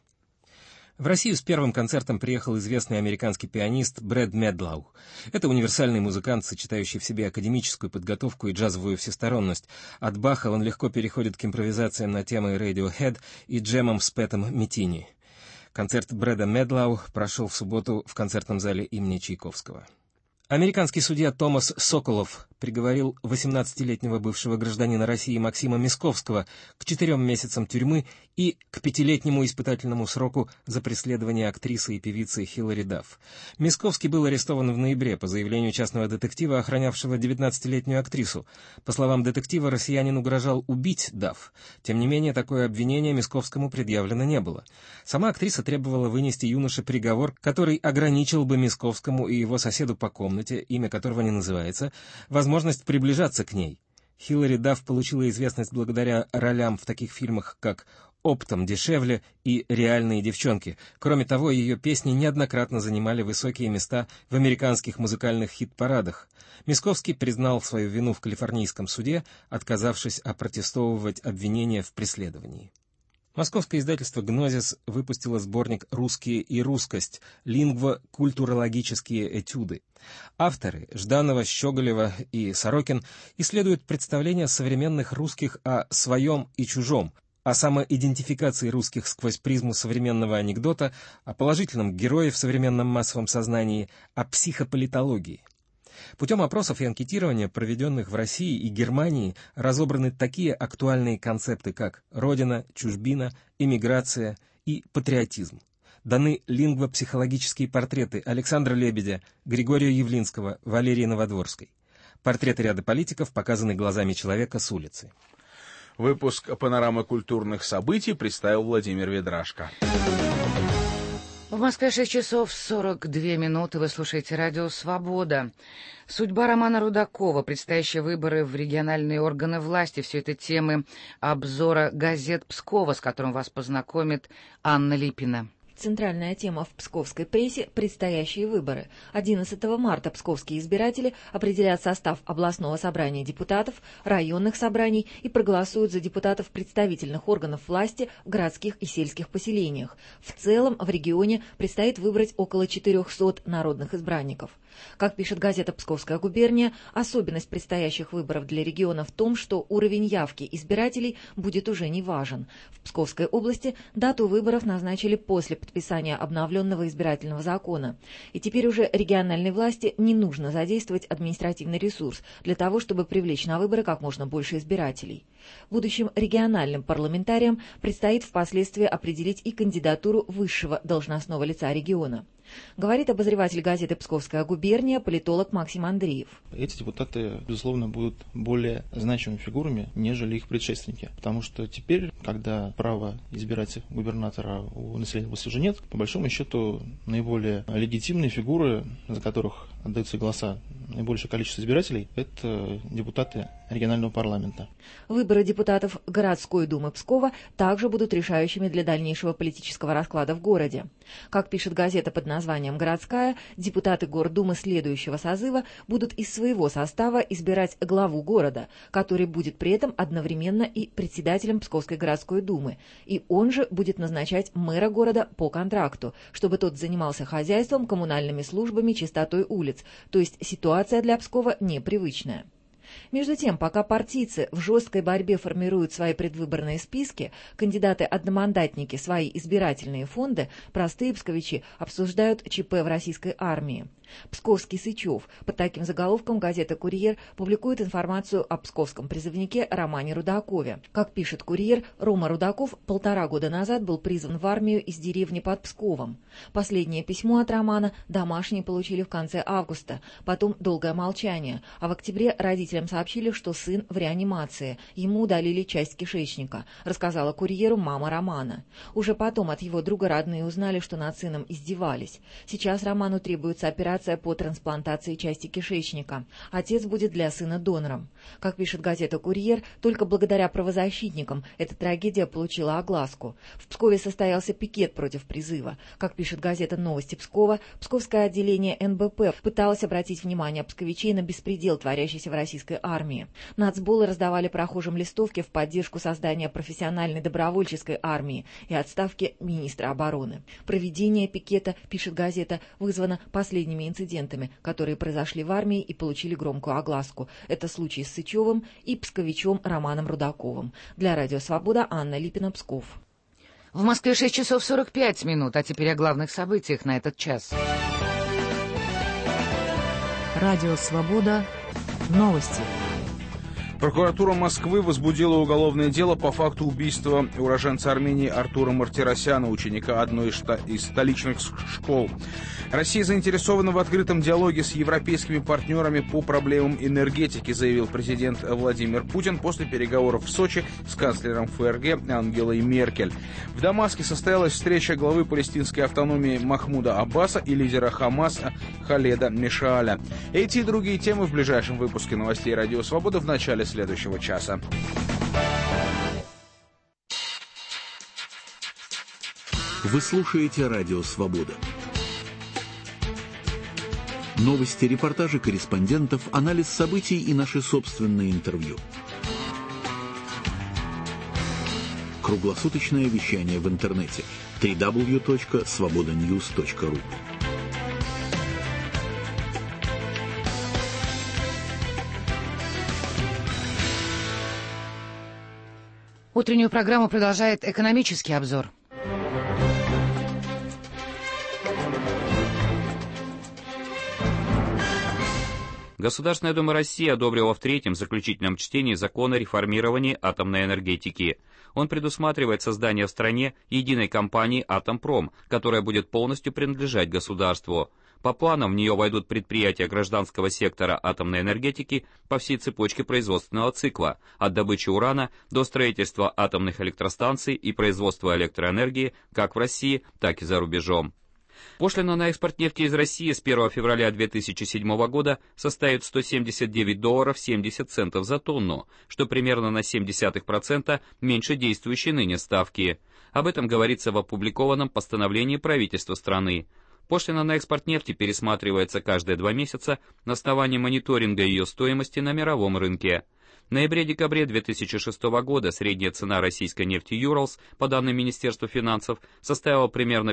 Speaker 7: В Россию с первым концертом приехал известный американский пианист Брэд Медлоу. Это универсальный музыкант, сочетающий в себе академическую подготовку и джазовую всесторонность. От Баха он легко переходит к импровизациям на темы Radiohead и джемам с Пэтом Метини. Концерт Брэда Медлоу прошел в субботу в концертном зале имени Чайковского. Американский судья Томас Соколов приговорил 18-летнего бывшего гражданина России Максима Мисковского к 4 месяцам тюрьмы и к 5-летнему испытательному сроку за преследование актрисы и певицы Хиллари Дафф. Мисковский был арестован в ноябре по заявлению частного детектива, охранявшего 19-летнюю актрису. По словам детектива, россиянин угрожал убить Дафф. Тем не менее, такое обвинение Мисковскому предъявлено не было. Сама актриса требовала вынести юноше приговор, который ограничил бы Мисковскому и его соседу по комнате, имя которого не называется, возможность приближаться к ней. Хиллари Дафф получила известность благодаря ролям в таких фильмах, как «Оптом дешевле» и «Реальные девчонки». Кроме того, ее песни неоднократно занимали высокие места в американских музыкальных хит-парадах. Мисковский признал свою вину в калифорнийском суде, отказавшись опротестовывать обвинения в преследовании. Московское издательство «Гнозис» выпустило сборник «Русские и русскость. Лингво-культурологические этюды». Авторы Жданова, Щеголева и Сорокин исследуют представления современных русских о своем и чужом, о самоидентификации русских сквозь призму современного анекдота, о положительном герое в современном массовом сознании, о психополитологии. Путем опросов и анкетирования, проведенных в России и Германии, разобраны такие актуальные концепты, как родина, чужбина, эмиграция и патриотизм. даны лингвопсихологические портреты Александра Лебедя, Григория Явлинского, Валерии Новодворской. Портреты ряда политиков показаны глазами человека с улицы.
Speaker 1: Выпуск «Панорамы культурных событий» представил Владимир Ведрашко.
Speaker 2: В Москве 6 часов 42 минуты. Вы слушаете радио «Свобода». Судьба Романа Рудакова, предстоящие выборы в региональные органы власти — все это темы обзора газет Пскова, с которым вас познакомит Анна Липина.
Speaker 3: Центральная тема в псковской прессе – предстоящие выборы. 11 марта псковские избиратели определят состав областного собрания депутатов, районных собраний и проголосуют за депутатов представительных органов власти в городских и сельских поселениях. В целом в регионе предстоит выбрать около 400 народных избранников. Как пишет газета «Псковская губерния», особенность предстоящих выборов для региона в том, что уровень явки избирателей будет уже не важен. В Псковской области дату выборов назначили после подписания обновленного избирательного закона. И теперь уже региональной власти не нужно задействовать административный ресурс для того, чтобы привлечь на выборы как можно больше избирателей. Будущим региональным парламентариям предстоит впоследствии определить и кандидатуру высшего должностного лица региона. Говорит обозреватель газеты «Псковская губерния», политолог Максим Андреев.
Speaker 4: Эти депутаты, безусловно, будут более значимыми фигурами, нежели их предшественники. Потому что теперь, когда право избирать губернатора у населения области уже нет, по большому счету наиболее легитимные фигуры, за которых отдаются голоса наибольшее количество избирателей, это депутаты регионального парламента.
Speaker 3: Выборы депутатов городской думы Пскова также будут решающими для дальнейшего политического расклада в городе. Как пишет газета под названием «Городская», депутаты Гордумы следующего созыва будут из своего состава избирать главу города, который будет при этом одновременно и председателем Псковской городской думы, и он же будет назначать мэра города по контракту, чтобы тот занимался хозяйством, коммунальными службами, чистотой улиц, то есть ситуация для Пскова непривычная. Между тем, пока партийцы в жесткой борьбе формируют свои предвыборные списки, кандидаты-одномандатники свои избирательные фонды, простые псковичи обсуждают ЧП в российской армии. Псковский Сычев. Под таким заголовком газета «Курьер» публикует информацию о псковском призывнике Романе Рудакове. Как пишет «Курьер», Рома Рудаков 1,5 года назад был призван в армию из деревни под Псковом. Последнее письмо от Романа домашние получили в конце августа, потом долгое молчание, а в октябре родителям сообщили, что сын в реанимации, ему удалили часть кишечника, рассказала «Курьеру» мама Романа. Уже потом от его друга родные узнали, что над сыном издевались. Сейчас Роману требуется операция по трансплантации части кишечника. Отец будет для сына донором. Как пишет газета «Курьер», только благодаря правозащитникам эта трагедия получила огласку. В Пскове состоялся пикет против призыва. Как пишет газета «Новости Пскова», псковское отделение НБП пыталось обратить внимание псковичей на беспредел, творящийся в российской армии. Нацболы раздавали прохожим листовки в поддержку создания профессиональной добровольческой армии и отставки министра обороны. Проведение пикета, пишет газета, вызвано последними инцидентами, которые произошли в армии и получили громкую огласку. Это случай с Сычевым и псковичом Романом Рудаковым. Для радио «Свобода» Анна Липина, Псков.
Speaker 2: В Москве 6 часов 45 минут, а теперь о главных событиях на этот час.
Speaker 23: Радио «Свобода». Новости.
Speaker 1: Прокуратура Москвы возбудила уголовное дело по факту убийства уроженца Армении Артура Мартиросяна, ученика одной из столичных школ. Россия заинтересована в открытом диалоге с европейскими партнерами по проблемам энергетики, заявил президент Владимир Путин после переговоров в Сочи с канцлером ФРГ Ангелой Меркель. В Дамаске состоялась встреча главы палестинской автономии Махмуда Аббаса и лидера Хамаса Халеда Мешааля. Эти и другие темы в ближайшем выпуске новостей «Радио Свобода» в начале следующего часа.
Speaker 5: Вы слушаете «Радио Свобода». Новости, репортажи корреспондентов, анализ событий и наши собственные интервью. Круглосуточное вещание в интернете www.svobodanews.ru.
Speaker 2: Утреннюю программу продолжает экономический обзор.
Speaker 8: Государственная Дума России одобрила в третьем заключительном чтении закон о реформировании атомной энергетики. Он предусматривает создание в стране единой компании «Атомпром», которая будет полностью принадлежать государству. По планам в нее войдут предприятия гражданского сектора атомной энергетики по всей цепочке производственного цикла, от добычи урана до строительства атомных электростанций и производства электроэнергии как в России, так и за рубежом. Пошлина на экспорт нефти из России с 1 февраля 2007 года составит $179.70 за тонну, что примерно на 0,7% меньше действующей ныне ставки. Об этом говорится в опубликованном постановлении правительства страны. Пошлина на экспорт нефти пересматривается каждые 2 месяца на основании мониторинга ее стоимости на мировом рынке. В ноябре-декабре 2006 года средняя цена российской нефти Urals, по данным Министерства финансов, составила примерно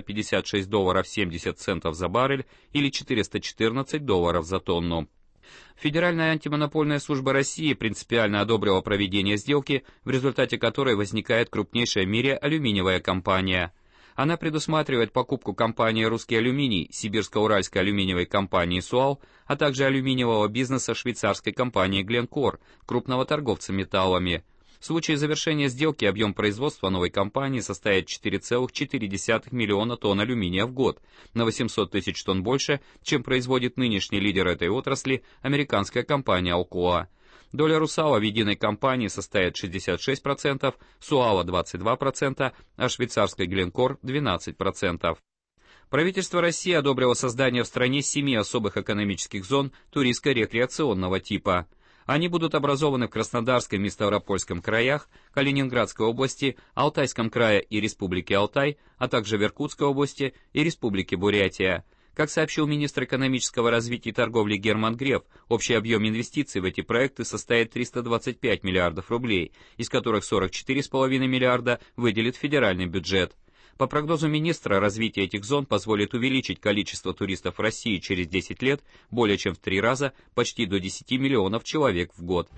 Speaker 8: $50.70 за баррель или $414 за тонну. Федеральная антимонопольная служба России принципиально одобрила проведение сделки, в результате которой возникает крупнейшая в мире алюминиевая компания. Она предусматривает покупку компании «Русский алюминий», сибирско-уральской алюминиевой компании «Суал», а также алюминиевого бизнеса швейцарской компании «Гленкор», крупного торговца металлами. В случае завершения сделки объем производства новой компании составит 4,4 миллиона тонн алюминия в год, на 800 тысяч тонн больше, чем производит нынешний лидер этой отрасли, американская компания «Алкоа». Доля «Русала» в единой компании составит 66%, «Суала» 22%, а швейцарской «Гленкор» 12%. Правительство России одобрило создание в стране 7 особых экономических зон туристско-рекреационного типа. Они будут образованы в Краснодарском и Ставропольском краях, Калининградской области, Алтайском крае и Республике Алтай, а также в Иркутской области и Республике Бурятия. Как сообщил министр экономического развития и торговли Герман Греф, общий объем инвестиций в эти проекты составит 325 миллиардов рублей, из которых 44,5 миллиарда выделит федеральный бюджет. По прогнозу министра, развитие этих зон позволит увеличить количество туристов в России через 10 лет более чем в 3 раза, почти до 10 миллионов человек в год.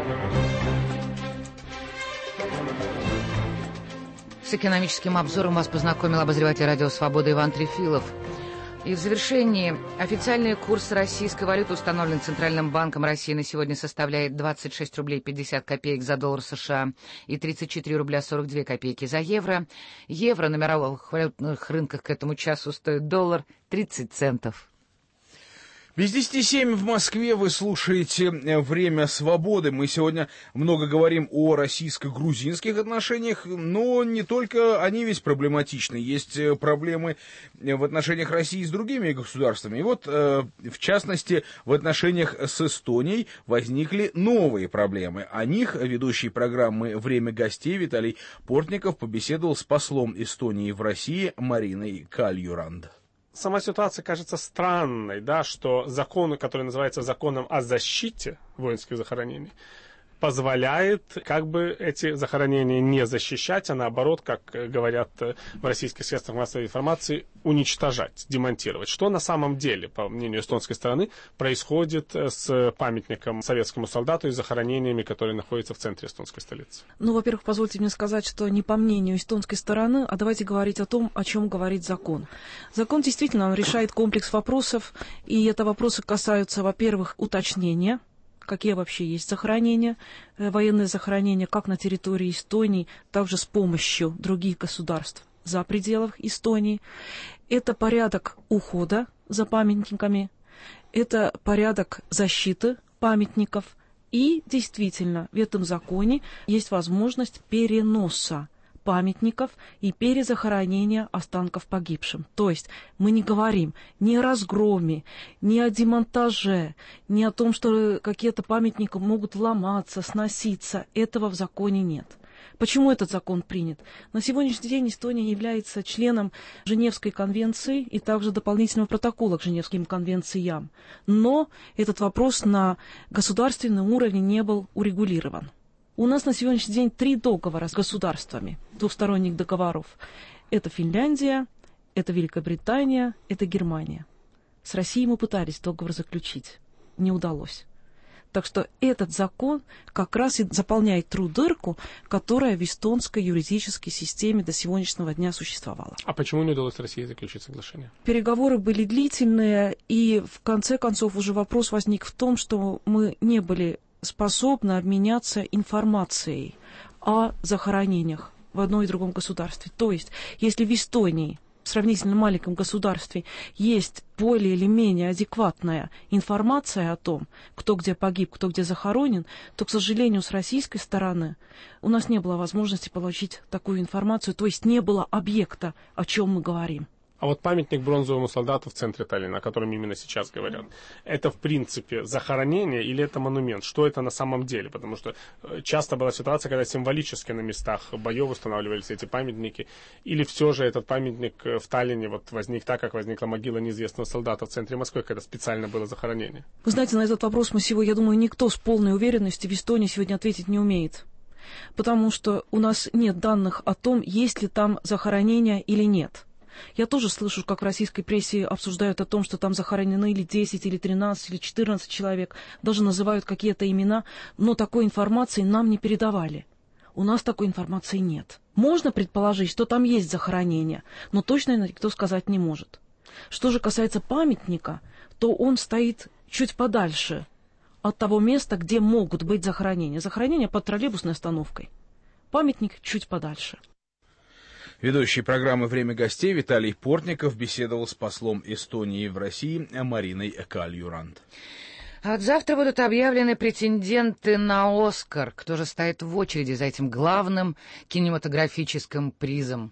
Speaker 2: С экономическим обзором вас познакомил обозреватель «Радио Свобода» Иван Трефилов. И в завершении официальный курс российской валюты, установленный Центральным банком России, на сегодня составляет 26 рублей 50 копеек за доллар США и 34 рубля 42 копейки за евро. Евро на мировых валютных рынках к этому часу стоит доллар 30 центов.
Speaker 1: Без 10:07 в Москве вы слушаете «Время свободы». Мы сегодня много говорим о российско-грузинских отношениях, но не только они ведь проблематичны. Есть проблемы в отношениях России с другими государствами. И вот, в частности, в отношениях с Эстонией возникли новые проблемы. О них ведущий программы «Время гостей» Виталий Портников побеседовал с послом Эстонии в России Мариной Кальюранд.
Speaker 9: Сама ситуация кажется странной, да, что закон, который называется законом о защите воинских захоронений, позволяет как бы эти захоронения не защищать, а наоборот, как говорят в российских средствах массовой информации, уничтожать, демонтировать. Что на самом деле, по мнению эстонской стороны, происходит с памятником советскому солдату и захоронениями, которые находятся в центре эстонской столицы?
Speaker 6: Ну, во-первых, позвольте мне сказать, что не по мнению эстонской стороны, а давайте говорить о том, о чем говорит закон. Закон действительно, он решает комплекс вопросов, и это вопросы касаются, во-первых, уточнения, какие вообще есть захоронения, военные захоронения, как на территории Эстонии, также с помощью других государств за пределами Эстонии. Это порядок ухода за памятниками, это порядок защиты памятников. И действительно, в этом законе есть возможность переноса памятников и перезахоронения останков погибшим. То есть мы не говорим ни о разгроме, ни о демонтаже, ни о том, что какие-то памятники могут ломаться, сноситься. Этого в законе нет. Почему этот закон принят? На сегодняшний день Эстония является членом Женевской конвенции и также дополнительного протокола к Женевским конвенциям. Но этот вопрос на государственном уровне не был урегулирован. У нас на сегодняшний день 3 договора с государствами, двусторонних договоров. Это Финляндия, это Великобритания, это Германия. С Россией мы пытались договор заключить. Не удалось.
Speaker 10: Так что этот закон как раз и заполняет ту дырку, которая в эстонской юридической системе до сегодняшнего дня существовала.
Speaker 9: А почему не удалось России заключить соглашение?
Speaker 10: Переговоры были длительные, и в конце концов уже вопрос возник в том, что мы не были способны обменяться информацией о захоронениях в одном и другом государстве. То есть, если в Эстонии, в сравнительно маленьком государстве, есть более или менее адекватная информация о том, кто где погиб, кто где захоронен, то, к сожалению, с российской стороны у нас не было возможности получить такую информацию, то есть не было объекта, о чем мы говорим.
Speaker 9: А вот памятник бронзовому солдату в центре Таллина, о котором именно сейчас говорят, это в принципе захоронение или это монумент? Что это на самом деле? Потому что часто была ситуация, когда символически на местах боев устанавливались эти памятники. Или все же этот памятник в Таллине вот возник так, как возникла могила неизвестного солдата в центре Москвы, когда специально было захоронение?
Speaker 10: Вы знаете, на этот вопрос мы сегодня, я думаю, никто с полной уверенностью в Эстонии сегодня ответить не умеет. Потому что у нас нет данных о том, есть ли там захоронение или нет. Я тоже слышу, как в российской прессе обсуждают о том, что там захоронены или 10, или 13, или 14 человек. Даже называют какие-то имена, но такой информации нам не передавали. У нас такой информации нет. Можно предположить, что там есть захоронение, но точно никто сказать не может. Что же касается памятника, то он стоит чуть подальше от того места, где могут быть захоронения. Захоронение под троллейбусной остановкой. Памятник чуть подальше.
Speaker 1: Ведущий программы «Время гостей» Виталий Портников беседовал с послом Эстонии в России Мариной Кальюрант.
Speaker 2: От завтра будут объявлены претенденты на «Оскар». Кто же стоит в очереди за этим главным кинематографическим призом?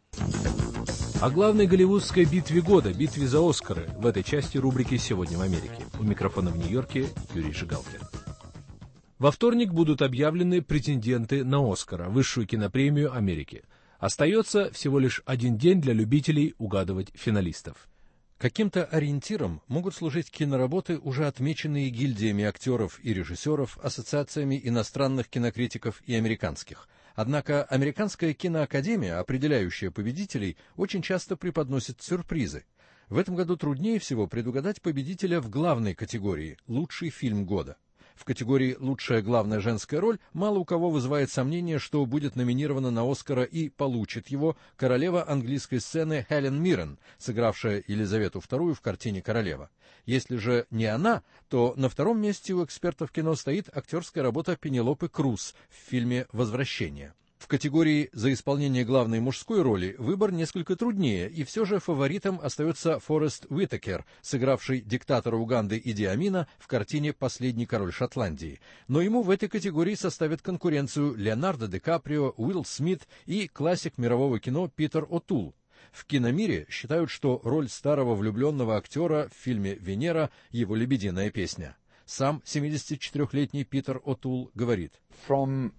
Speaker 11: О главной голливудской битве года, битве за «Оскары» в этой части рубрики «Сегодня в Америке». У микрофона в Нью-Йорке Юрий Жигалкин. Во вторник будут объявлены претенденты на «Оскара», высшую кинопремию Америки. Остается всего лишь один день для любителей угадывать финалистов.
Speaker 12: Каким-то ориентиром могут служить киноработы, уже отмеченные гильдиями актеров и режиссеров, ассоциациями иностранных кинокритиков и американских. Однако Американская киноакадемия, определяющая победителей, очень часто преподносит сюрпризы. В этом году труднее всего предугадать победителя в главной категории «Лучший фильм года». В категории «Лучшая главная женская роль» мало у кого вызывает сомнение, что будет номинирована на «Оскара» и получит его королева английской сцены Хелен Миррен, сыгравшая Елизавету II в картине «Королева». Если же не она, то на втором месте у экспертов кино стоит актерская работа Пенелопы Круз в фильме «Возвращение». В категории «За исполнение главной мужской роли» выбор несколько труднее, и все же фаворитом остается Форест Уитакер, сыгравший диктатора Уганды Иди Амина в картине «Последний король Шотландии». Но ему в этой категории составят конкуренцию Леонардо Ди Каприо, Уилл Смит и классик мирового кино Питер О'Тул. В киномире считают, что роль старого влюбленного актера в фильме «Венера» — его лебединая песня. Сам 74-летний Питер О'Тул говорит:
Speaker 24: На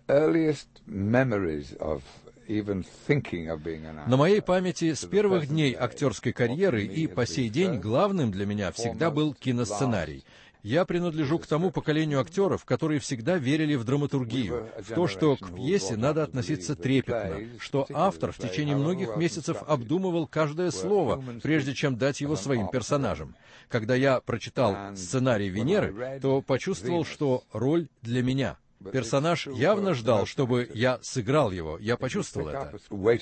Speaker 12: моей памяти с первых дней актерской карьеры и по сей день главным для меня всегда был киносценарий. Я принадлежу к тому поколению актеров, которые всегда верили в драматургию, в то, что к пьесе надо относиться трепетно, что автор в течение многих месяцев обдумывал каждое слово, прежде чем дать его своим персонажам. Когда я прочитал сценарий «Венеры», то почувствовал, что роль для меня. Персонаж явно ждал, чтобы я сыграл его, я почувствовал это.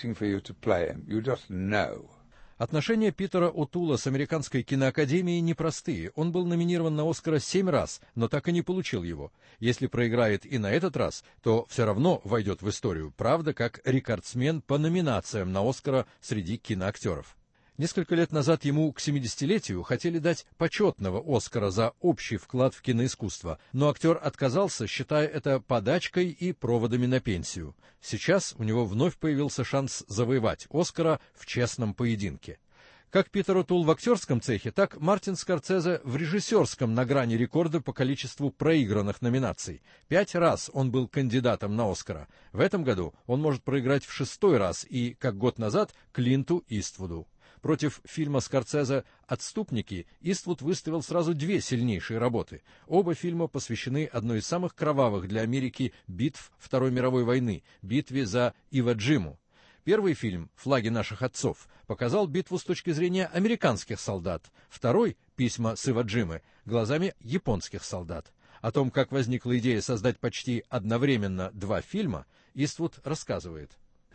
Speaker 12: Отношения Питера О'Тула с Американской киноакадемией непростые. Он был номинирован на «Оскара» 7 раз, но так и не получил его. Если проиграет и на этот раз, то все равно войдет в историю, правда, как рекордсмен по номинациям на «Оскара» среди киноактеров. Несколько лет назад ему к 70-летию хотели дать почетного «Оскара» за общий вклад в киноискусство, но актер отказался, считая это подачкой и проводами на пенсию. Сейчас у него вновь появился шанс завоевать «Оскара» в честном поединке. Как Питер О'Тул в актерском цехе, так Мартин Скорсезе в режиссерском на грани рекорда по количеству проигранных номинаций. 5 раз он был кандидатом на «Оскара». В этом году он может проиграть в 6-й раз и, как год назад, Клинту Иствуду. Против фильма Скорсезе «Отступники» Иствуд выставил сразу 2 сильнейшие работы. Оба фильма посвящены одной из самых кровавых для Америки битв Второй мировой войны – битве за Ива-Джиму. Первый фильм «Флаги наших отцов» показал битву с точки зрения американских солдат. Второй «Письма с Ива-Джимы» глазами японских солдат. О том, как возникла идея создать почти одновременно два фильма, Иствуд рассказывает.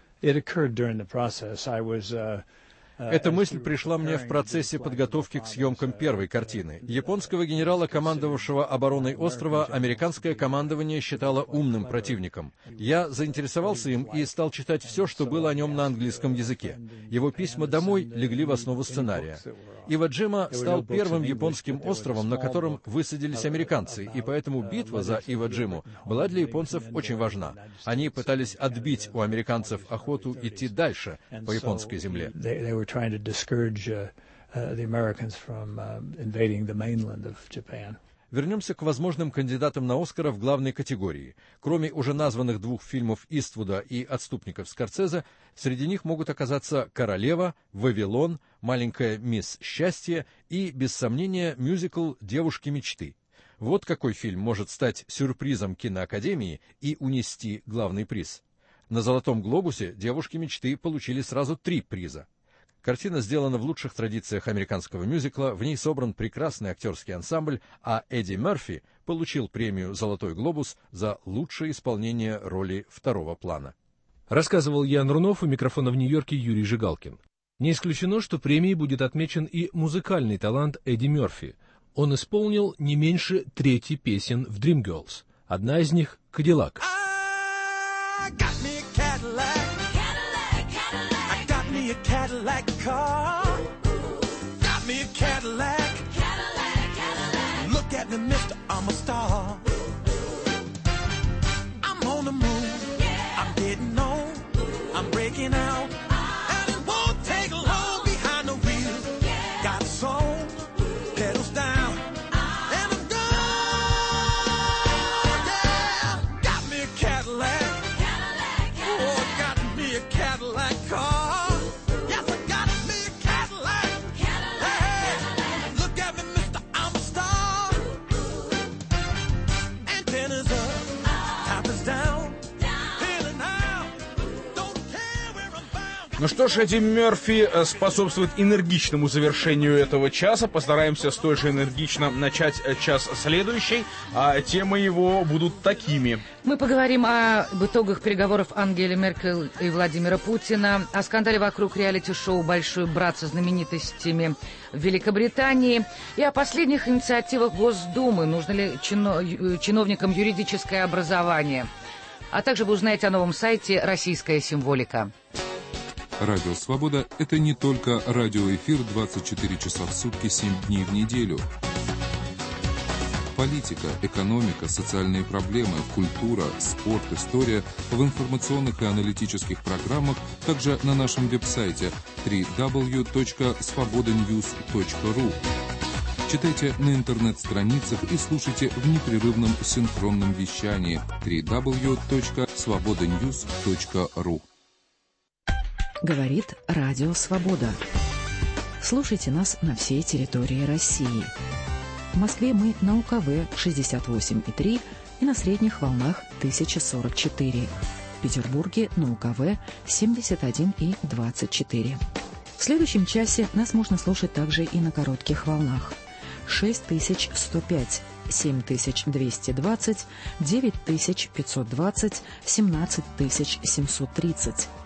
Speaker 12: Эта мысль пришла мне в процессе подготовки к съемкам первой картины. Японского генерала, командовавшего обороной острова, американское командование считало умным противником. Я заинтересовался им и стал читать все, что было о нем на английском языке. Его письма домой легли в основу сценария. Ива-Джима стал первым японским островом, на котором высадились американцы, и поэтому битва за Ива-Джиму была для японцев очень важна. Они пытались отбить у американцев охоту идти дальше по японской земле.
Speaker 13: Trying to discourage the Americans from invading the mainland of Japan.
Speaker 12: Вернемся к возможным кандидатам на Оскара в главной категории. Кроме уже названных двух фильмов Иствуда и «Отступников» Скорсезе, среди них могут оказаться «Королева», «Вавилон», «Маленькая мисс Счастье» и, без сомнения, мюзикл «Девушки мечты». Вот какой фильм может стать сюрпризом киноакадемии и унести главный приз. На «Золотом глобусе» «Девушки мечты» получили сразу 3 приза. Картина сделана в лучших традициях американского мюзикла, в ней собран прекрасный актерский ансамбль, а Эдди Мерфи получил премию «Золотой глобус» за лучшее исполнение роли второго плана.
Speaker 11: Рассказывал Ян Рунов, у микрофона в Нью-Йорке Юрий Жигалкин. Не исключено, что премией будет отмечен и музыкальный талант Эдди Мерфи. Он исполнил не меньше 3 песен в Dreamgirls. Одна из них — «Кадиллак».
Speaker 15: A Cadillac car, got me a Cadillac, look at me, mister, I'm a star, I'm on the move, I'm getting on, I'm breaking out, and it won't take long behind the wheel, got a soul, pedals down, and I'm gone, yeah, got me a Cadillac, oh, got me a Cadillac car.
Speaker 1: Ну что ж, Эдди Мерфи способствует энергичному завершению этого часа. Постараемся столь же энергично начать час следующий, а темы его будут такими.
Speaker 2: Мы поговорим об итогах переговоров Ангелы Меркель и Владимира Путина, о скандале вокруг реалити-шоу «Большой брат» со знаменитостями в Великобритании и о последних инициативах Госдумы, нужно ли чиновникам юридическое образование. А также вы узнаете о новом сайте «Российская символика».
Speaker 16: Радио «Свобода» — это не только радиоэфир 24 часа в сутки, 7 дней в неделю. Политика, экономика, социальные проблемы, культура, спорт, история в информационных и аналитических программах, также на нашем веб-сайте www.svobodanews.ru. Читайте на интернет-страницах и слушайте в непрерывном синхронном вещании www.svobodanews.ru.
Speaker 23: Говорит Радио Свобода. Слушайте нас на всей территории России. В Москве мы на УКВ 68,3 и на средних волнах 1044. В Петербурге на УКВ 71,24. В следующем часе нас можно слушать также и на коротких волнах. 6105, 7220, 9520, 17730.